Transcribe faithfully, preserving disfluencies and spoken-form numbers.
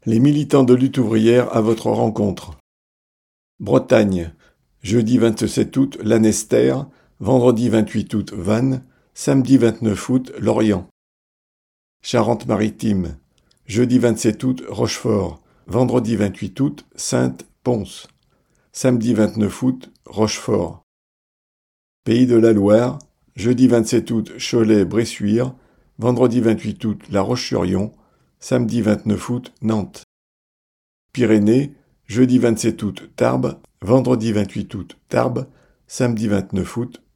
Les militants de lutte ouvrière à votre rencontre. Bretagne, jeudi vingt-sept août, Lanester, vendredi vingt-huit août, Vannes, samedi vingt-neuf août, Lorient. Charente-Maritime, jeudi vingt-sept août, Rochefort, vendredi vingt-huit août, Saintes, Pons, samedi vingt-neuf août, Rochefort. Pays de la Loire, jeudi vingt-sept août, Cholet, Bressuire, vendredi vingt-huit août, La Roche-sur-Yon, samedi vingt-neuf août, Nantes. Pyrénées, jeudi vingt-sept août, Tarbes, vendredi vingt-huit août, Tarbes, samedi vingt-neuf août,